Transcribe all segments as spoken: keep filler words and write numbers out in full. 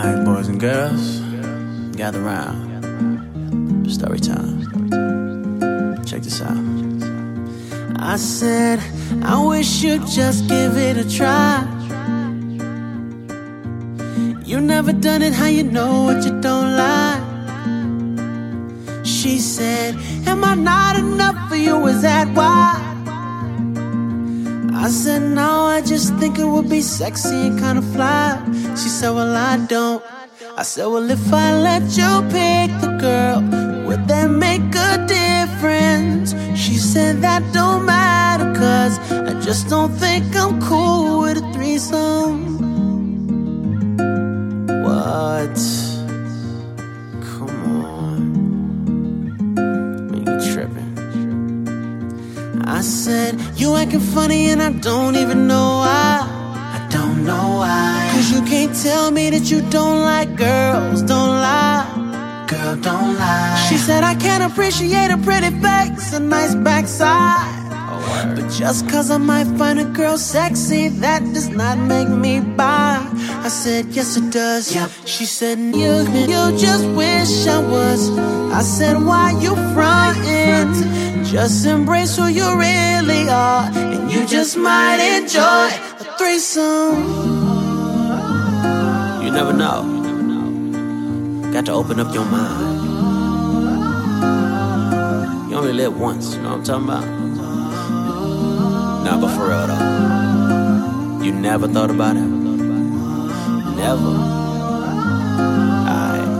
Alright, boys and girls, gather round. Story time. Check this out. I said, I wish you'd just give it a try. You never done it, how you know what you don't like? She said, am I not enough for you, is that why? I said, no, I just think it would be sexy and kinda fly. She said, well, I don't. I said, well, if I let you pick the girl, would that make a difference? She said, that don't matter, cause I just don't think I'm cool with a threesome. What? Come on. Man, you tripping. I said, you acting funny and I don't even know why. I don't know why. Cause you can't tell me that you don't like girls, don't lie. Girl, don't lie. She said, I can't appreciate a pretty face, a nice backside. Oh, but just cause I might find a girl sexy, that does not make me bi. I said, yes it does. Yep. She said, you, you just wish I was. I said, why you frontin'? Just embrace who you really are, and you just might enjoy a threesome. You never know. Got to open up your mind. You only live once, you know what I'm talking about? Nah, but for real though, you never thought about it? Never? Alright.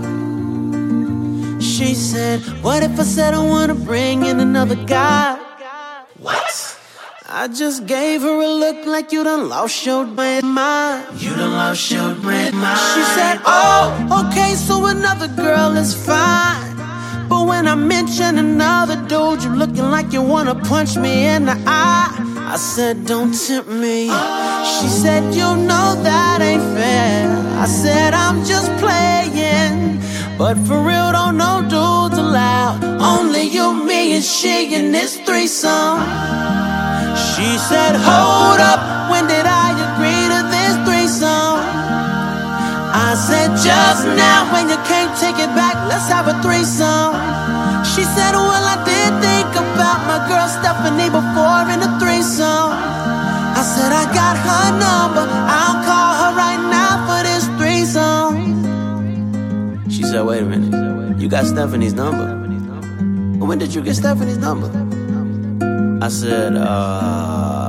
She said, what if I said I wanna bring in another guy? What? I just gave her a look like you done lost your mind. You done lost your mind. She said, oh, okay, so another girl is fine. But when I mention another dude, you looking like you wanna punch me in the eye. I said, don't tempt me. She said, you know that ain't fair. I said, I'm just playing. But for real, don't no dudes allowed. Only you, me, and she in this threesome. She said, hold up, when did I agree to this threesome? I said, just now, when you can't take it back, let's have a threesome. She said, well, I did think about my girl Stephanie before in a threesome. I said, I got her number, I'll call her right now for this threesome. She said, wait a minute, you got Stephanie's number? When did you get Stephanie's number? I said, uh...